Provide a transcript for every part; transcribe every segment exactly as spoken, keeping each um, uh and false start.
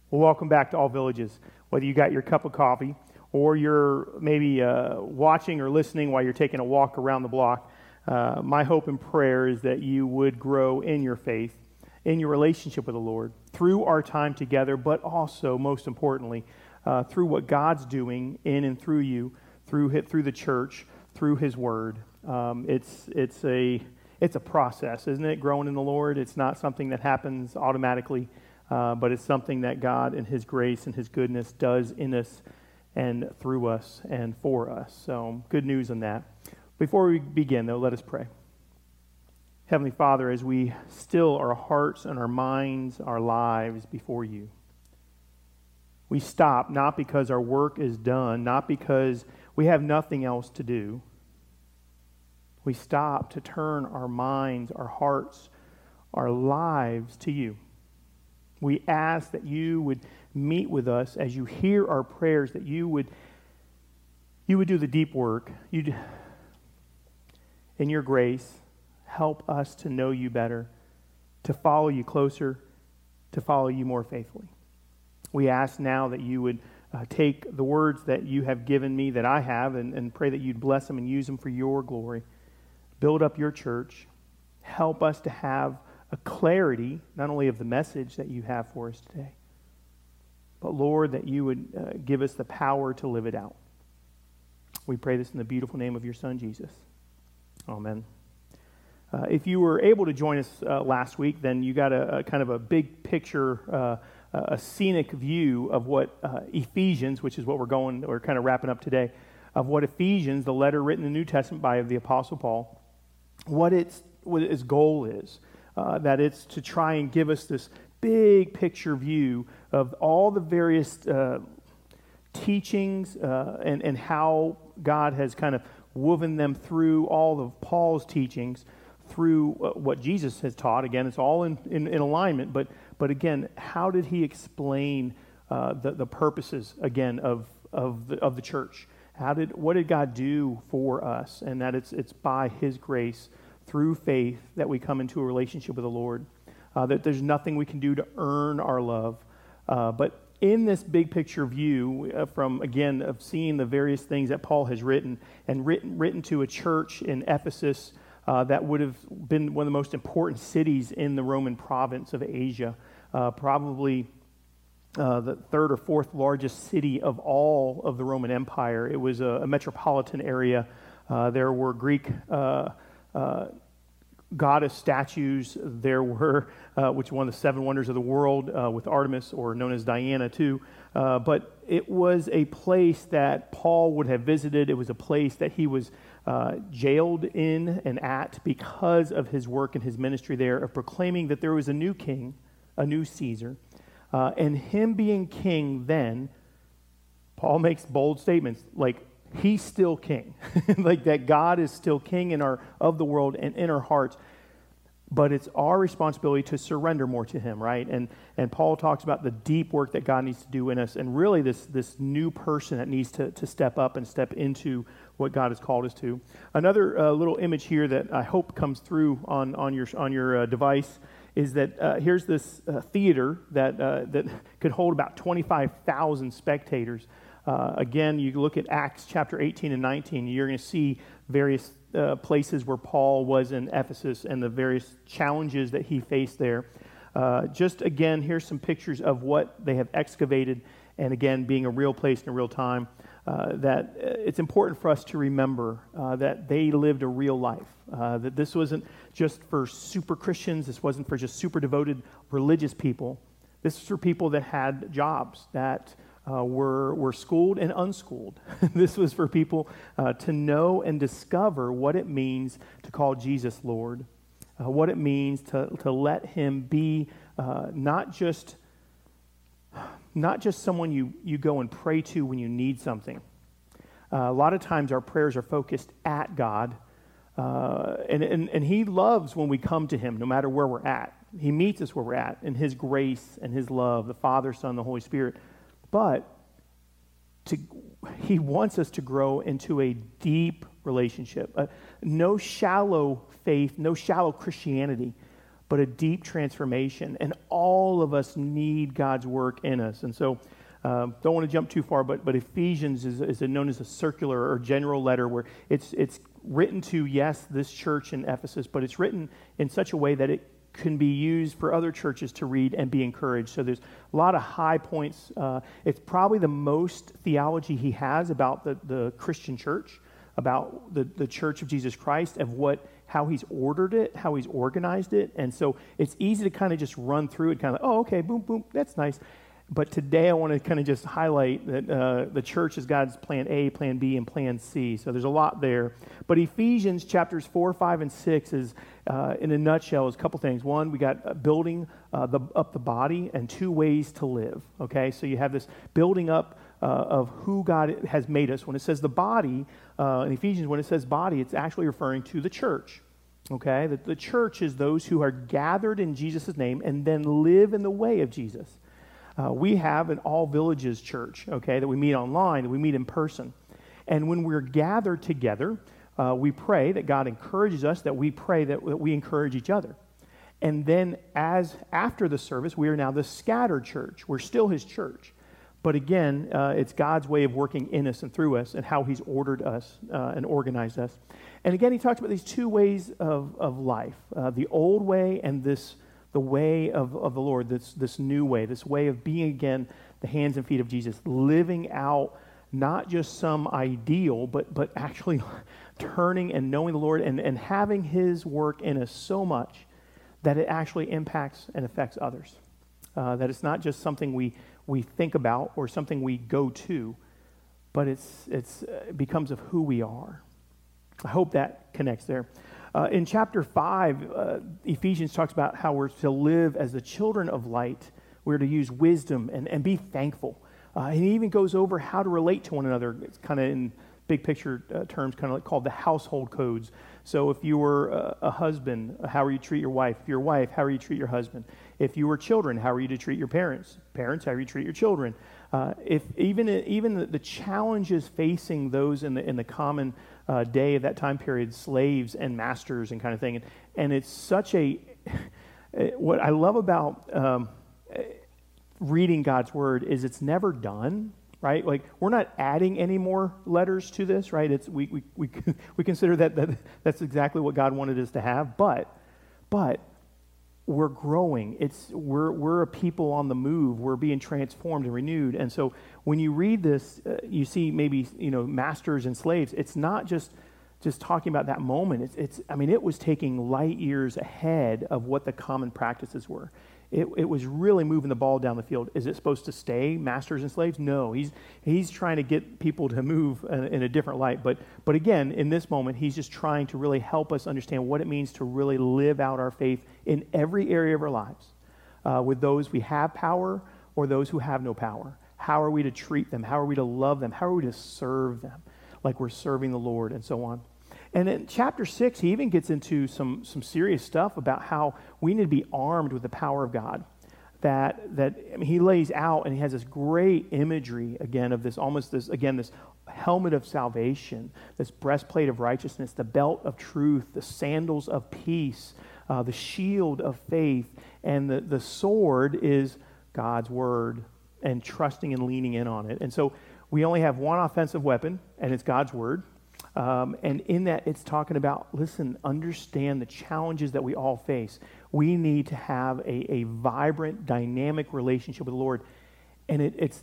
Well, welcome back to All Villages. Whether you got your cup of coffee or you're maybe uh, watching or listening while you're taking a walk around the block, uh, my hope and prayer is that you would grow in your faith, in your relationship with the Lord, through our time together, but also, most importantly, uh, through what God's doing in and through you, through through the church, through His Word. Um, it's it's a it's a process, isn't it? Growing in the Lord. It's not something that happens automatically. Uh, but it's something that God and His grace and His goodness does in us and through us and for us. So good news on that. Before we begin, though, let us pray. Heavenly Father, as we still our hearts and our minds, our lives before You, we stop not because our work is done, not because we have nothing else to do. We stop to turn our minds, our hearts, our lives to You. We ask that You would meet with us as You hear our prayers, that You would You would do the deep work. You'd, in Your grace, help us to know You better, to follow You closer, to follow You more faithfully. We ask now that You would uh, take the words that You have given me, that I have, and, and pray that You'd bless them and use them for Your glory. Build up Your church. Help us to have a clarity, not only of the message that You have for us today, but Lord, that You would uh, give us the power to live it out. We pray this in the beautiful name of Your Son, Jesus. Amen. Uh, if you were able to join us uh, last week, then you got a, a kind of a big picture, uh, a scenic view of what uh, Ephesians, which is what we're going, we're kind of wrapping up today, of what Ephesians, the letter written in the New Testament by the Apostle Paul, what its, what its goal is. Uh, that it's to try and give us this big picture view of all the various uh, teachings uh, and, and how God has kind of woven them through all of Paul's teachings, through uh, what Jesus has taught. Again, it's all in, in, in alignment, but but again, how did He explain uh, the, the purposes, again, of, of, the, of the church? How did what did God do for us? And that it's it's by His grace, through faith, that we come into a relationship with the Lord, uh, that there's nothing we can do to earn our love. Uh, but in this big picture view, uh, from, again, of seeing the various things that Paul has written, and written, written to a church in Ephesus uh, that would have been one of the most important cities in the Roman province of Asia, uh, probably uh, the third or fourth largest city of all of the Roman Empire. It was a, a metropolitan area. Uh, there were Greek uh Uh, goddess statues. There were, uh, which one of the seven wonders of the world, uh, with Artemis, or known as Diana too. Uh, but it was a place that Paul would have visited. It was a place that he was uh, jailed in and at because of his work and his ministry there of proclaiming that there was a new king, a new Caesar. Uh, and him being king then, Paul makes bold statements like, He's still king, like that God is still king in our of the world and in our hearts. But it's our responsibility to surrender more to Him, right? And and Paul talks about the deep work that God needs to do in us, and really this this new person that needs to to step up and step into what God has called us to. Another uh, little image here that I hope comes through on on your on your uh, device is that uh, here's this uh, theater that uh, that could hold about twenty-five thousand spectators. Uh, again, you look at Acts chapter eighteen and nineteen, you're going to see various uh, places where Paul was in Ephesus and the various challenges that he faced there. Uh, just again, here's some pictures of what they have excavated, and again, being a real place in a real time, uh, that it's important for us to remember uh, that they lived a real life, uh, that this wasn't just for super Christians, this wasn't for just super devoted religious people. This was for people that had jobs, that Uh, were, were schooled and unschooled. This was for people uh, to know and discover what it means to call Jesus Lord, uh, what it means to, to let Him be uh, not just not just someone you, you go and pray to when you need something. Uh, a lot of times our prayers are focused at God, uh, and, and, and He loves when we come to Him no matter where we're at. He meets us where we're at in His grace and His love, the Father, Son, the Holy Spirit. But to, He wants us to grow into a deep relationship. Uh, no shallow faith, no shallow Christianity, but a deep transformation. And all of us need God's work in us. And so, um, don't want to jump too far, but but Ephesians is, is known as a circular or general letter where it's it's written to, yes, this church in Ephesus, but it's written in such a way that it can be used for other churches to read and be encouraged. So there's a lot of high points. Uh, it's probably the most theology he has about the, the Christian church, about the, the Church of Jesus Christ, of what how he's ordered it, how he's organized it. And so it's easy to kind of just run through it, kind of, oh, okay, boom, boom, that's nice. But today I want to kind of just highlight that uh, the church is God's plan A, plan B, and plan C. So there's a lot there. But Ephesians chapters four, five, and six is, uh, in a nutshell, is a couple things. One, we got uh, building uh, the, up the body, and two ways to live. Okay, so you have this building up uh, of who God has made us. When it says the body, uh, in Ephesians, when it says body, it's actually referring to the church. Okay, that the church is those who are gathered in Jesus' name and then live in the way of Jesus. Uh, we have an All Villages church, okay, that we meet online, that we meet in person. And when we're gathered together, uh, we pray that God encourages us, that we pray that, that we encourage each other. And then as after the service, we are now the scattered church. We're still his church. But again, uh, it's God's way of working in us and through us and how he's ordered us uh, and organized us. And again, he talks about these two ways of, of life, uh, the old way and this the way of, of the Lord, this, this new way, this way of being, again, the hands and feet of Jesus, living out not just some ideal, but but actually turning and knowing the Lord and, and having his work in us so much that it actually impacts and affects others. Uh, that it's not just something we, we think about or something we go to, but it's it's uh, it becomes of who we are. I hope that connects there. Uh, in chapter five, uh, Ephesians talks about how we're to live as the children of light. We're to use wisdom and, and be thankful. Uh, and he even goes over how to relate to one another. It's kind of in big picture uh, terms, kind of like called the household codes. So if you were a, a husband, how are you to treat your wife? If you're a wife, how are you to treat your husband? If you were children, how are you to treat your parents? Parents, how are you to treat your children? Uh, if even even the, the challenges facing those in the in the common uh, day of that time period, slaves and masters and kind of thing, and, and it's such a what I love about um, reading God's word is it's never done. Right, like we're not adding any more letters to this, right? It's we we we we consider that, that that's exactly what God wanted us to have, but but we're growing. It's we're we're a people on the move. We're being transformed and renewed. And so when you read this, uh, you see maybe you know masters and slaves. It's not just just talking about that moment. It's it's I mean it was taking light years ahead of what the common practices were. It, it was really moving the ball down the field. Is it supposed to stay masters and slaves? No, he's he's trying to get people to move in, in a different light. But but again, in this moment, he's just trying to really help us understand what it means to really live out our faith in every area of our lives, uh, with those we have power or those who have no power. How are we to treat them? How are we to love them? How are we to serve them like we're serving the Lord and so on? And in chapter six, he even gets into some some serious stuff about how we need to be armed with the power of God. That that I mean, he lays out, and he has this great imagery again of this almost this again this helmet of salvation, this breastplate of righteousness, the belt of truth, the sandals of peace, uh, the shield of faith, and the the sword is God's word and trusting and leaning in on it. And so we only have one offensive weapon, and it's God's word. Um, and in that, it's talking about, listen, understand the challenges that we all face. We need to have a, a vibrant, dynamic relationship with the Lord. And it, it's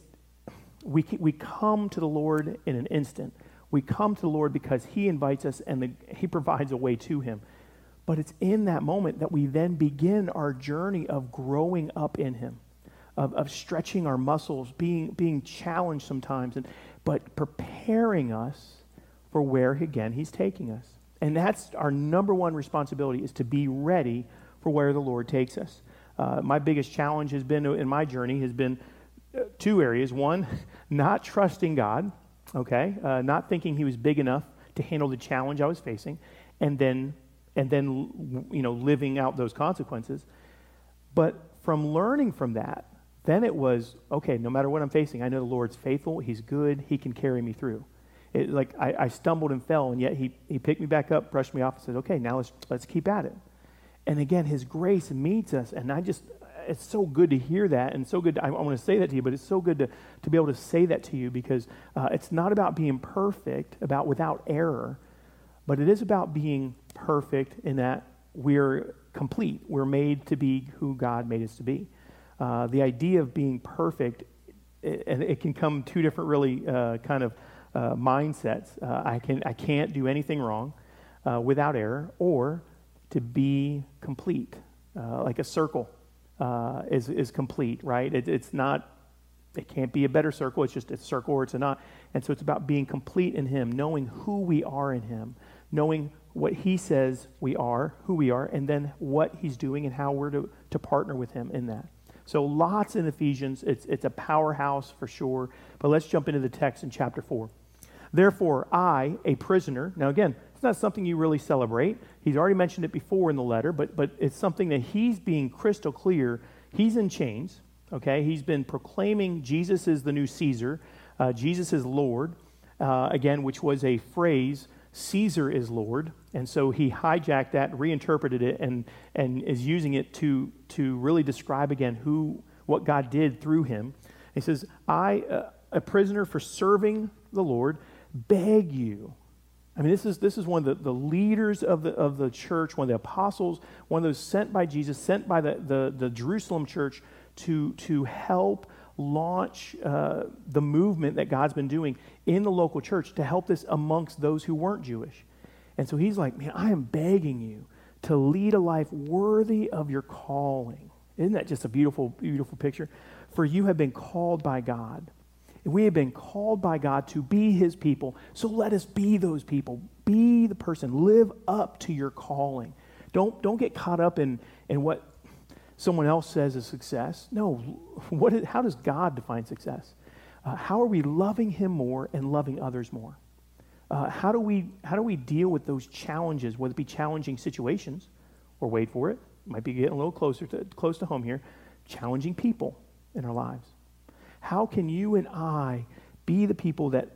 we we come to the Lord in an instant. We come to the Lord because he invites us and the, he provides a way to him. But it's in that moment that we then begin our journey of growing up in him, of, of stretching our muscles, being being challenged sometimes, and but preparing us for where, again, he's taking us. And that's our number one responsibility, is to be ready for where the Lord takes us. Uh, my biggest challenge has been, in my journey, has been uh, two areas. One, not trusting God, okay, uh, not thinking he was big enough to handle the challenge I was facing, and then, and then, you know, living out those consequences. But from learning from that, then it was, okay, no matter what I'm facing, I know the Lord's faithful, he's good, he can carry me through. It, like I, I stumbled and fell, and yet he he picked me back up, brushed me off, and said, "Okay, now let's let's keep at it." And again, his grace meets us. And I just, it's so good to hear that, and so good, to, I, I want to say that to you, but it's so good to, to be able to say that to you, because uh, it's not about being perfect, about without error, but it is about being perfect in that we're complete. We're made to be who God made us to be. Uh, the idea of being perfect, it, and it can come two different really uh, kind of uh, mindsets. Uh, I can I can't do anything wrong uh, without error, or to be complete, uh, like a circle uh, is is complete, right? It, it's not. It can't be a better circle. It's just a circle or it's a not. And so it's about being complete in Him, knowing who we are in Him, knowing what He says we are, who we are, and then what He's doing and how we're to, to partner with Him in that. So lots in Ephesians. It's, it's a powerhouse for sure. But let's jump into the text in chapter four. Therefore, I, a prisoner. Now again, it's not something you really celebrate. He's already mentioned it before in the letter, but, but it's something that he's being crystal clear. He's in chains. Okay, he's been proclaiming Jesus is the new Caesar. Uh, Jesus is Lord, uh, again, which was a phrase, Caesar is Lord. And so he hijacked that, reinterpreted it, and, and is using it to, to really describe again who, what God did through him. He says, I, uh, a prisoner for serving the Lord, beg you. I mean, this is this is one of the, the leaders of the of the church, one of the apostles, one of those sent by Jesus, sent by the, the, the Jerusalem church to, to help launch uh, the movement that God's been doing in the local church, to help this amongst those who weren't Jewish. And so he's like, man, I am begging you to lead a life worthy of your calling. Isn't that just a beautiful, beautiful picture? For you have been called by God. We have been called by God to be his people. So let us be those people. Be the person. Live up to your calling. Don't, don't get caught up in, in what someone else says is success. No, what is, how does God define success? Uh, how are we loving him more and loving others more? Uh, how do we how do we deal with those challenges, whether it be challenging situations, or wait for it, might be getting a little closer to close to home here, challenging people in our lives? How can you and I be the people that,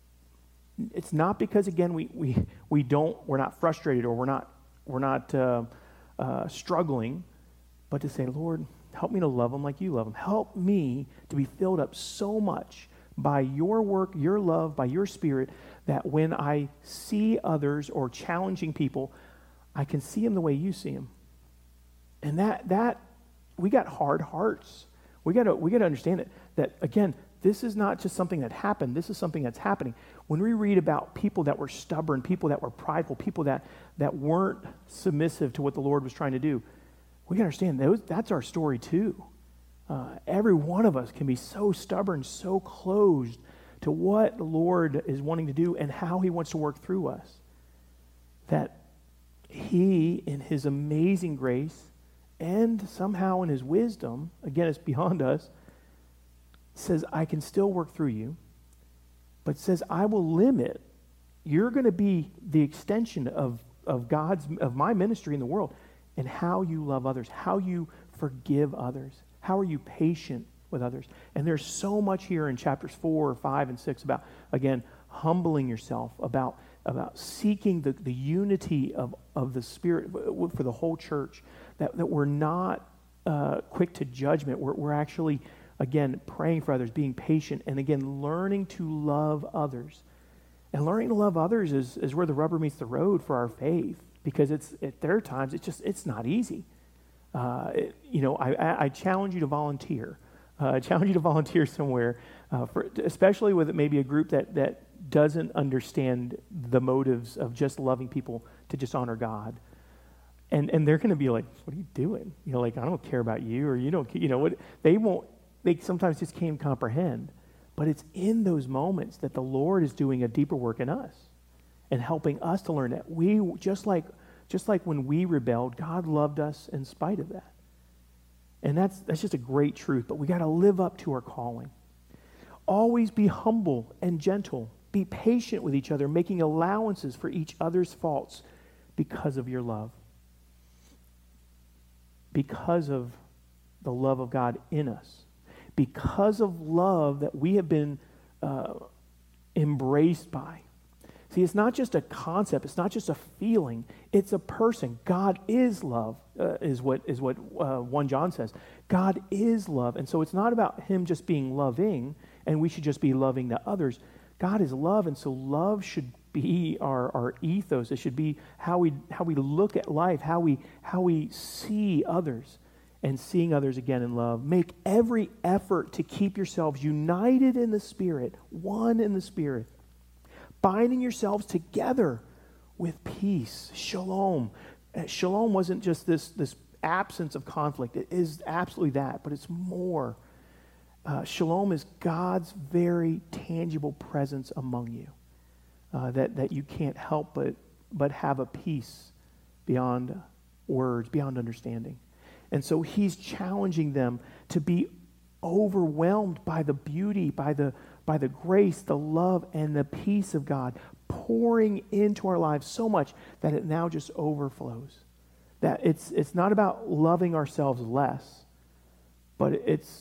it's not because, again, we we we don't, we're not frustrated or we're not we're not uh, uh, struggling, but to say, Lord, help me to love them like you love them. Help me to be filled up so much by your work, your love, by your Spirit, that when I see others or challenging people, I can see them the way you see them. And that that we got hard hearts. We got to we got to understand it. That again, this is not just something that happened. This is something that's happening. When we read about people that were stubborn, people that were prideful, people that that weren't submissive to what the Lord was trying to do, we got to understand those, that's our story too. Uh, every one of us can be so stubborn, so closed to what the Lord is wanting to do and how he wants to work through us, that he, in his amazing grace and somehow in his wisdom, again, it's beyond us, says, I can still work through you, but says, I will limit. You're going to be the extension of, of God's, of my ministry in the world, and how you love others, how you forgive others, how are you patient with others. And there's so much here in chapters four or five and six about, again, humbling yourself, about, about seeking the, the unity of, of the Spirit for the whole church, that, that we're not uh, quick to judgment. We're, we're actually, again, praying for others, being patient, and again, learning to love others. And learning to love others is, is where the rubber meets the road for our faith, because it's at there are times it's just it's not easy. Uh, it, you know, I, I, I challenge you to volunteer. Uh, I challenge you to volunteer somewhere, uh, for, especially with maybe a group that that doesn't understand the motives of just loving people to just honor God. And and they're going to be like, what are you doing? You know, like, I don't care about you, or you don't, you know what? They won't. They sometimes just can't comprehend. But it's in those moments that the Lord is doing a deeper work in us and helping us to learn that we, just like just like when we rebelled, God loved us in spite of that. And that's that's just a great truth, but we got to live up to our calling. Always be humble and gentle. Be patient with each other, making allowances for each other's faults because of your love. Because of the love of God in us. Because of love that we have been uh, embraced by. See, it's not just a concept. It's not just a feeling. It's a person. God is love, uh, is what is what uh, First John says. God is love. And so it's not about him just being loving, and we should just be loving to others. God is love, and so love should be our, our ethos. It should be how we how we look at life, how we how we see others, and seeing others again in love. Make every effort to keep yourselves united in the Spirit, one in the Spirit, binding yourselves together with peace. Shalom. Uh, Shalom wasn't just this, this absence of conflict. It is absolutely that, but it's more. Uh, shalom is God's very tangible presence among you, uh, that, that you can't help but, but have a peace beyond words, beyond understanding. And so he's challenging them to be overwhelmed by the beauty, by the by the grace, the love, and the peace of God pouring into our lives so much that it now just overflows. That it's it's not about loving ourselves less, but it's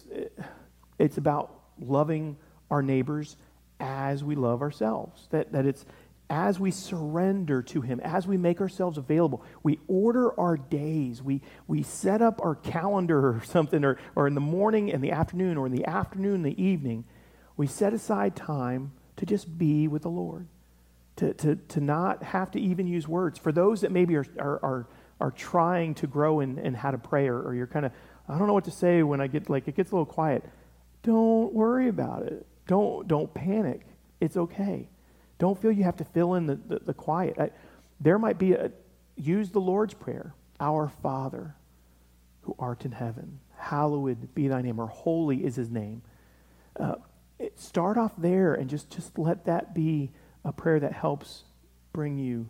it's about loving our neighbors as we love ourselves. That that it's as we surrender to him, as we make ourselves available, we order our days, we we set up our calendar or something, or, or in the morning and the afternoon, or in the afternoon and the evening, we set aside time to just be with the Lord, to to to not have to even use words. For those that maybe are are are, are trying to grow in, in how to pray, or, or you're kind of, I don't know what to say when I get, like, it gets a little quiet. Don't worry about it. Don't don't panic. It's okay. Don't feel you have to fill in the, the, the quiet. I, there might be a, use the Lord's Prayer. Our Father, who art in heaven, hallowed be thy name, or holy is his name. Uh, it, start off there and just, just let that be a prayer that helps bring you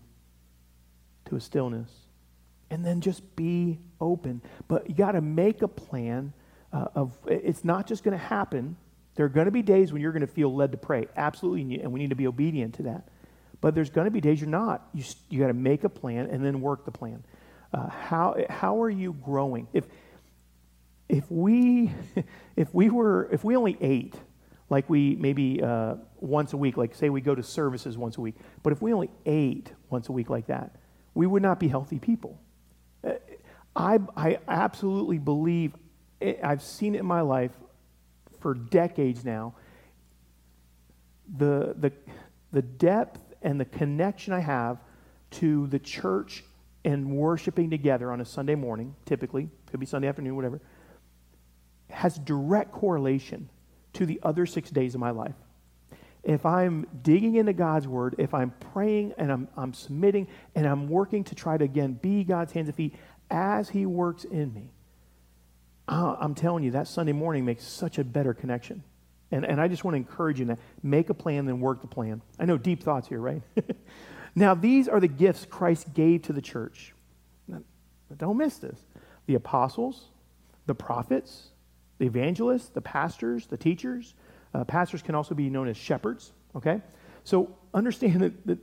to a stillness. And then just be open. But you got to make a plan uh, of, it's not just going to happen. There are going to be days when you're going to feel led to pray, absolutely, and we need to be obedient to that. But there's going to be days you're not. You you got to make a plan and then work the plan. Uh, how how are you growing? If if we if we were if we only ate like we maybe uh, once a week, like say we go to services once a week, but if we only ate once a week like that, we would not be healthy people. Uh, I I absolutely believe. It, I've seen it in my life for decades now, the the the depth and the connection I have to the church and worshiping together on a Sunday morning, typically, could be Sunday afternoon, whatever, has direct correlation to the other six days of my life. If I'm digging into God's word, if I'm praying and I'm I'm submitting and I'm working to try to, again, be God's hands and feet as he works in me, Uh, I'm telling you, that Sunday morning makes such a better connection. And and I just want to encourage you to make a plan, then work the plan. I know deep thoughts here, right? Now, these are the gifts Christ gave to the church. Now, don't miss this. The apostles, the prophets, the evangelists, the pastors, the teachers. Uh, pastors can also be known as shepherds, okay? So understand that, that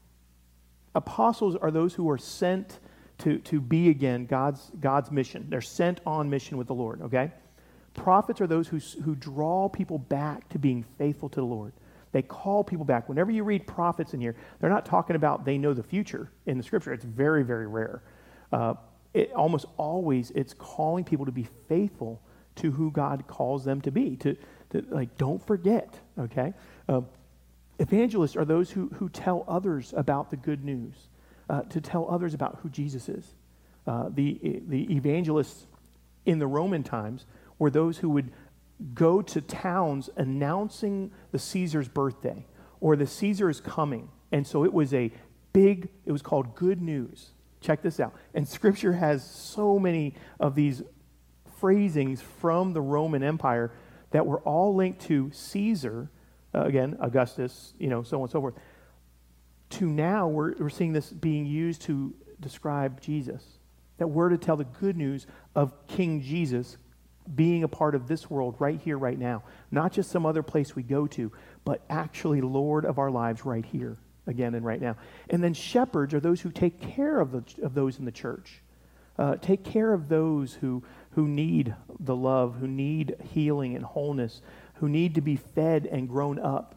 apostles are those who are sent To, to be, again, God's God's mission. They're sent on mission with the Lord, okay? Prophets are those who, who draw people back to being faithful to the Lord. They call people back. Whenever you read prophets in here, they're not talking about they know the future in the Scripture. It's very, very rare. Uh, it, almost always, it's calling people to be faithful to who God calls them to be. To, to like, don't forget, okay? Uh, evangelists are those who, who tell others about the good news. Uh, to tell others about who Jesus is. Uh, the the evangelists in the Roman times were those who would go to towns announcing the Caesar's birthday or the Caesar is coming. And so it was a big, it was called good news. Check this out. And Scripture has so many of these phrasings from the Roman Empire that were all linked to Caesar, uh, again, Augustus, you know, so on and so forth. To now, we're, we're seeing this being used to describe Jesus. That we're to tell the good news of King Jesus being a part of this world right here, right now. Not just some other place we go to, but actually Lord of our lives right here, again and right now. And then shepherds are those who take care of, the, of those in the church. Uh, take care of those who, who need the love, who need healing and wholeness, who need to be fed and grown up.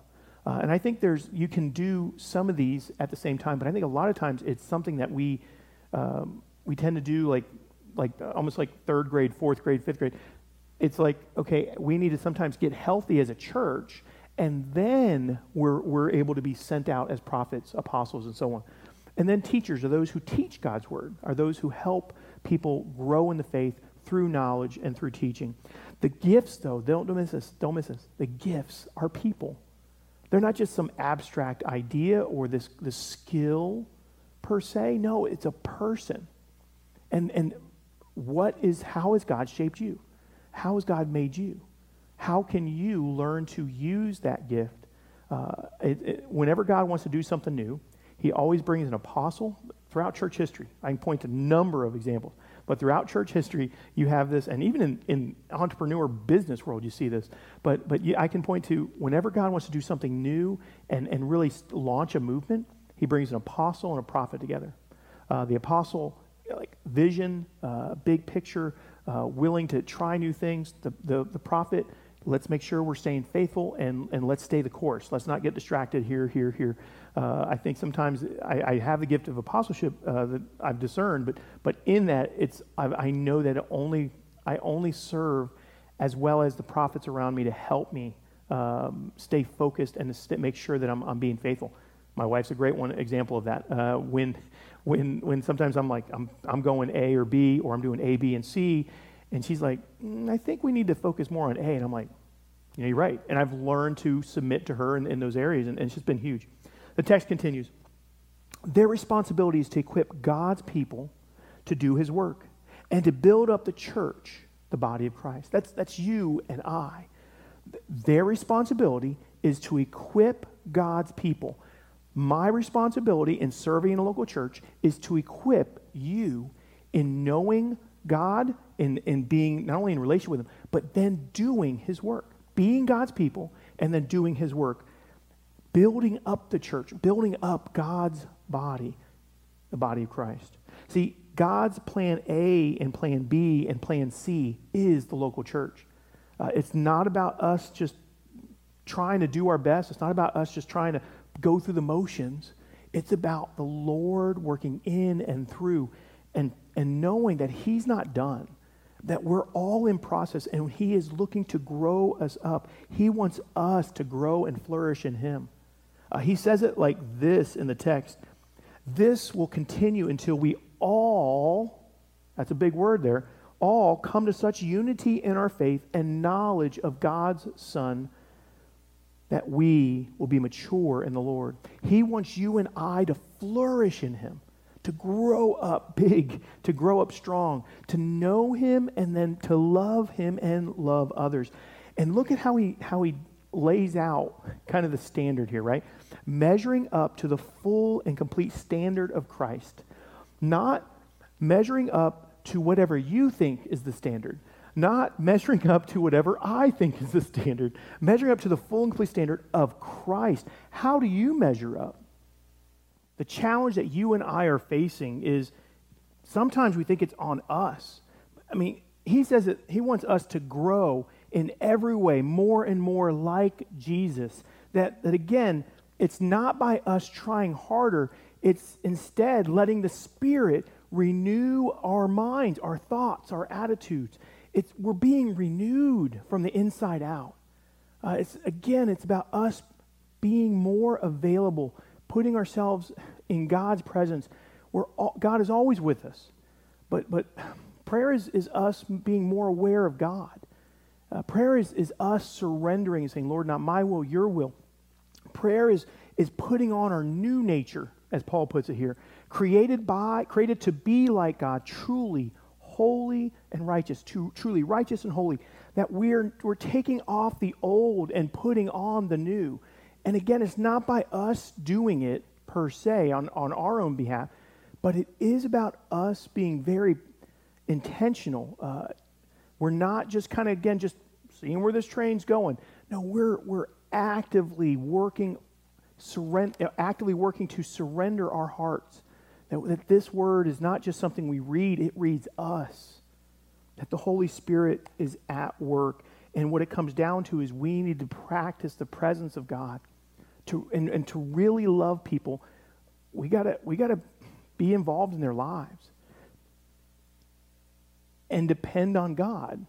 Uh, and I think there's you can do some of these at the same time, but I think a lot of times it's something that we um, we tend to do like like uh, almost like third grade, fourth grade, fifth grade. It's like, okay, we need to sometimes get healthy as a church, and then we're we're able to be sent out as prophets, apostles, and so on. And then teachers are those who teach God's word, are those who help people grow in the faith through knowledge and through teaching. The gifts, though, don't, don't miss this, don't miss this. The gifts are people. They're not just some abstract idea or this, this skill per se. No, it's a person. And and what is, how has God shaped you? How has God made you? How can you learn to use that gift? Uh, it, it, whenever God wants to do something new, he always brings an apostle. Throughout church history, I can point to a number of examples, but throughout church history, you have this, and even in, in entrepreneur business world, you see this. But but you, I can point to whenever God wants to do something new and, and really launch a movement, he brings an apostle and a prophet together. Uh, the apostle, like vision, uh, big picture, uh, willing to try new things. The, the the prophet, let's make sure we're staying faithful and, and let's stay the course. Let's not get distracted here, here, here. Uh, I think sometimes I, I have the gift of apostleship uh, that I've discerned, but but in that it's I, I know that it only I only serve as well as the prophets around me to help me um, stay focused and to st- make sure that I'm I'm being faithful. My wife's a great one example of that. Uh, when when when sometimes I'm like I'm I'm going A or B or I'm doing A, B, and C, and she's like, mm, I think we need to focus more on A, and I'm like, you know, you're right. And I've learned to submit to her in, in those areas, and, and it's just been huge. The text continues. Their responsibility is to equip God's people to do his work and to build up the church, the body of Christ. That's, that's you and I. Their responsibility is to equip God's people. My responsibility in serving in a local church is to equip you in knowing God, in, in being not only in relation with him, but then doing his work. Being God's people and then doing his work. Building up the church, building up God's body, the body of Christ. See, God's plan A and plan B and plan C is the local church. Uh, it's not about us just trying to do our best. It's not about us just trying to go through the motions. It's about the Lord working in and through and, and knowing that he's not done, that we're all in process and he is looking to grow us up. He wants us to grow and flourish in him. Uh, he says it like this in the text. This will continue until we all, that's a big word there, all come to such unity in our faith and knowledge of God's Son that we will be mature in the Lord. He wants you and I to flourish in him, to grow up big, to grow up strong, to know him and then to love him and love others. And look at how he how he lays out kind of the standard here, right? Measuring up to the full and complete standard of Christ. Not measuring up to whatever you think is the standard. Not measuring up to whatever I think is the standard. Measuring up to the full and complete standard of Christ. How do you measure up? The challenge that you and I are facing is sometimes we think it's on us. I mean, he says that he wants us to grow in every way more and more like Jesus. That, that again, it's not by us trying harder. It's instead letting the Spirit renew our minds, our thoughts, our attitudes. It's, we're being renewed from the inside out. Uh, it's again, it's about us being more available, putting ourselves in God's presence. We're all, God is always with us, but but prayer is, is us being more aware of God. Uh, prayer is, is us surrendering and saying, Lord, not my will, your will. Prayer is is putting on our new nature, as Paul puts it here, created by, created to be like God, truly holy and righteous, to, truly righteous and holy, that we're we're taking off the old and putting on the new. And again, it's not by us doing it per se on, on our own behalf, but it is about us being very intentional. Uh, we're not just kind of, again, just seeing where this train's going. No, we're we're actively working, surrender, actively working to surrender our hearts. That, that this word is not just something we read, it reads us. That the Holy Spirit is at work. And what it comes down to is we need to practice the presence of God. to and, and to really love people, we gotta we gotta be involved in their lives and depend on God.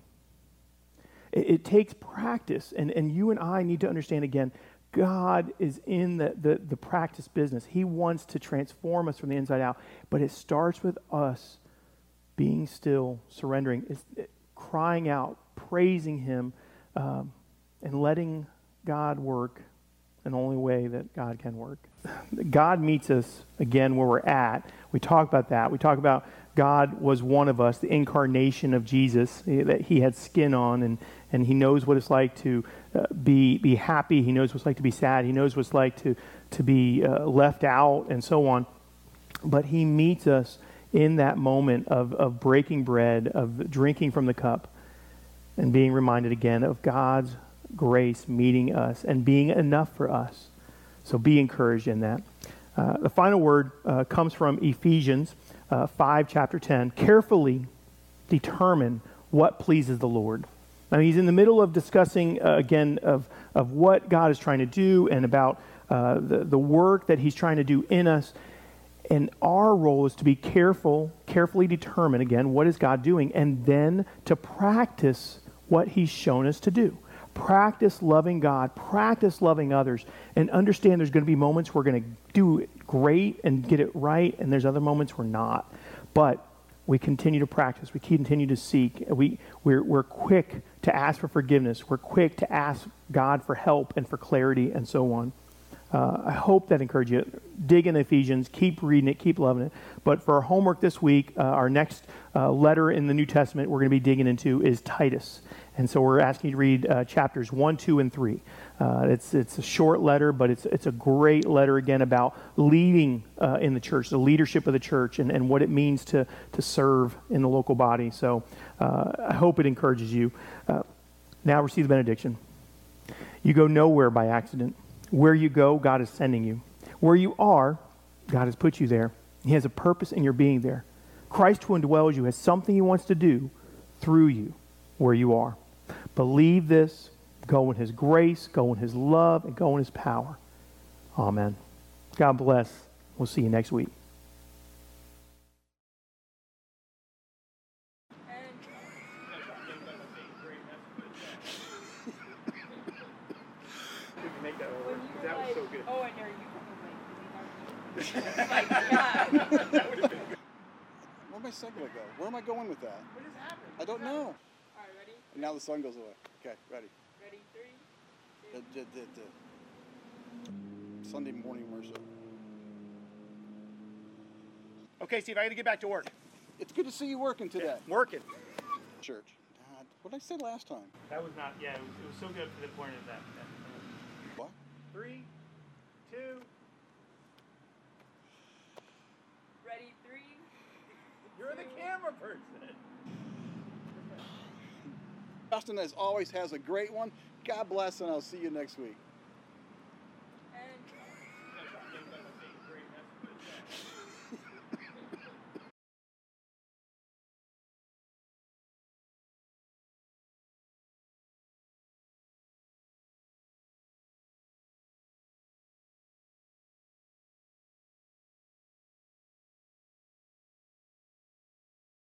It, it takes practice, and, and you and I need to understand again, God is in the, the, the practice business. He wants to transform us from the inside out, but it starts with us being still, surrendering, it's, it, crying out, praising Him, um, and letting God work in the only way that God can work. God meets us, again, where we're at. We talk about that. We talk about God was one of us, the incarnation of Jesus, that He had skin on, and, and He knows what it's like to uh, be be happy. He knows what it's like to be sad. He knows what it's like to, to be uh, left out and so on. But He meets us in that moment of, of breaking bread, of drinking from the cup, and being reminded again of God's grace meeting us and being enough for us. So be encouraged in that. Uh, the final word uh, comes from Ephesians uh, five, chapter ten. Carefully determine what pleases the Lord. Now, he's in the middle of discussing, uh, again, of, of what God is trying to do and about uh, the, the work that He's trying to do in us. And our role is to be careful, carefully determine, again, what is God doing, and then to practice what He's shown us to do. Practice loving God, practice loving others, and understand there's going to be moments we're going to do it great and get it right, and there's other moments we're not. But we continue to practice. We continue to seek. We, we're, we're quick to ask for forgiveness. We're quick to ask God for help and for clarity and so on. Uh, I hope that encourages you. Dig in Ephesians. Keep reading it. Keep loving it. But for our homework this week, uh, our next uh, letter in the New Testament we're going to be digging into is Titus. And so we're asking you to read uh, chapters one, two, and three. Uh, it's it's a short letter, but it's it's a great letter, again, about leading uh, in the church, the leadership of the church, and, and what it means to, to serve in the local body. So uh, I hope it encourages you. Uh, now receive the benediction. You go nowhere by accident. Where you go, God is sending you. Where you are, God has put you there. He has a purpose in your being there. Christ who indwells you has something He wants to do through you where you are. Believe this. Go in His grace, go in His love, and go in His power. Amen. God bless. We'll see you next week. Make that over. That was so good. Oh, I know you probably. Like, yeah. That would have been good. Where'd my segue go? Where am I going with that? What just happened? I don't know. All right, ready? And now the sun goes away. Okay, ready. Ready? Three, The, two. the, the, the Sunday morning worship. Okay, Steve, I got to get back to work. It's good to see you working today. Yeah, working. Church. God, what did I say last time? That was not, yeah, it was, it was so good to the point of that. that What? Three, two. Ready? Three. You're the camera person. Justin, as always, has a great one. God bless, and I'll see you next week.